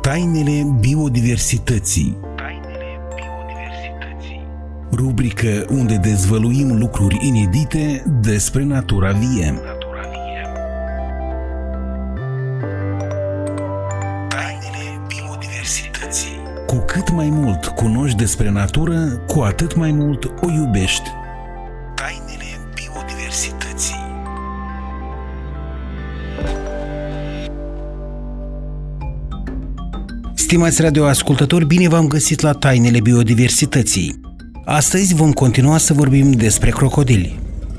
Tainele biodiversității. Rubrică unde dezvăluim lucruri inedite despre natura vie. Tainele biodiversității. Cu cât mai mult cunoști despre natură, cu atât mai mult o iubești. Tainele biodiversității. Stimați radioascultători, bine v-am găsit la Tainele biodiversității. Astăzi vom continua să vorbim despre crocodili.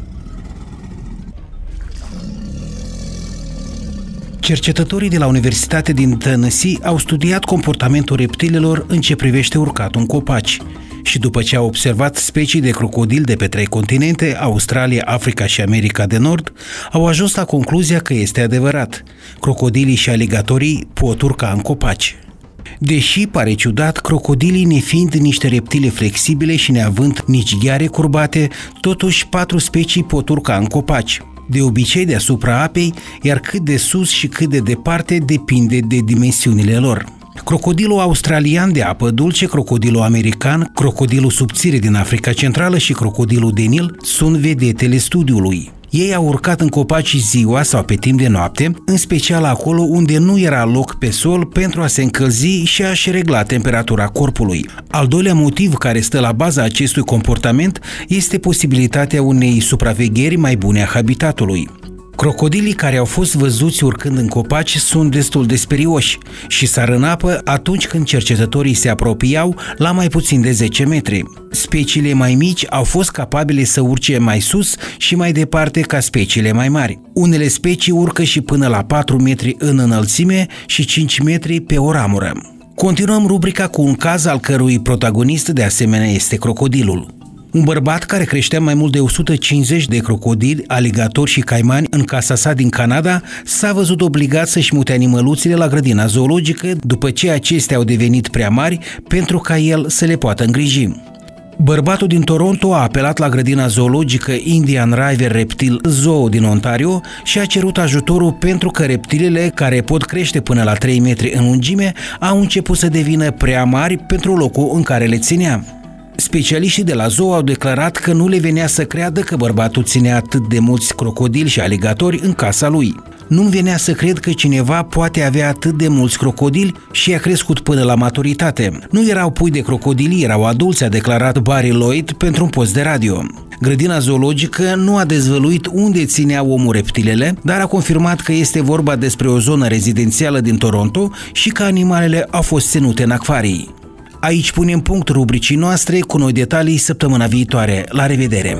Cercetătorii de la Universitatea din Tennessee au studiat comportamentul reptilelor în ce privește urcatul în copaci și după ce au observat specii de crocodili de pe 3 continente, Australia, Africa și America de Nord, au ajuns la concluzia că este adevărat. Crocodilii și aligatorii pot urca în copaci. Deși pare ciudat, crocodilii, nefiind niște reptile flexibile și neavând nici gheare curbate, totuși 4 specii pot urca în copaci. De obicei deasupra apei, iar cât de sus și cât de departe depinde de dimensiunile lor. Crocodilul australian de apă dulce, crocodilul american, crocodilul subțire din Africa Centrală și crocodilul de Nil sunt vedetele studiului. Ei au urcat în copaci ziua sau pe timp de noapte, în special acolo unde nu era loc pe sol pentru a se încălzi și a-și regla temperatura corpului. Al doilea motiv care stă la baza acestui comportament este posibilitatea unei supravegheri mai bune a habitatului. Crocodilii care au fost văzuți urcând în copaci sunt destul de sperioși și sar în apă atunci când cercetătorii se apropiau la mai puțin de 10 metri. Speciile mai mici au fost capabile să urce mai sus și mai departe ca speciile mai mari. Unele specii urcă și până la 4 metri în înălțime și 5 metri pe o ramură. Continuăm rubrica cu un caz al cărui protagonist de asemenea este crocodilul. Un bărbat care creștea mai mult de 150 de crocodili, aligatori și caimani în casa sa din Canada s-a văzut obligat să-și mute animăluțile la grădina zoologică după ce acestea au devenit prea mari pentru ca el să le poată îngriji. Bărbatul din Toronto a apelat la grădina zoologică Indian River Reptile Zoo din Ontario și a cerut ajutorul pentru că reptilele, care pot crește până la 3 metri în lungime, au început să devină prea mari pentru locul în care le ținea. Specialiștii de la zoo au declarat că nu le venea să creadă că bărbatul ținea atât de mulți crocodili și aligatori în casa lui. Nu-mi venea să cred că cineva poate avea atât de mulți crocodili și i-a crescut până la maturitate. Nu erau pui de crocodili, erau adulți, a declarat Barry Lloyd pentru un post de radio. Grădina zoologică nu a dezvăluit unde ținea omul reptilele, dar a confirmat că este vorba despre o zonă rezidențială din Toronto și că animalele au fost ținute în acvarii. Aici punem punct rubricii noastre, cu noi detalii săptămâna viitoare. La revedere!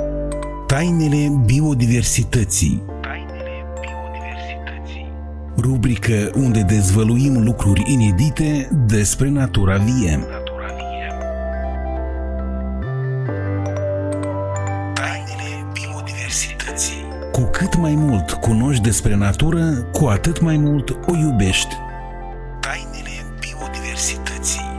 Tainele biodiversității. Rubrică unde dezvăluim lucruri inedite despre natura vie. Tainele biodiversității. Cu cât mai mult cunoști despre natură, cu atât mai mult o iubești. Tainele biodiversității.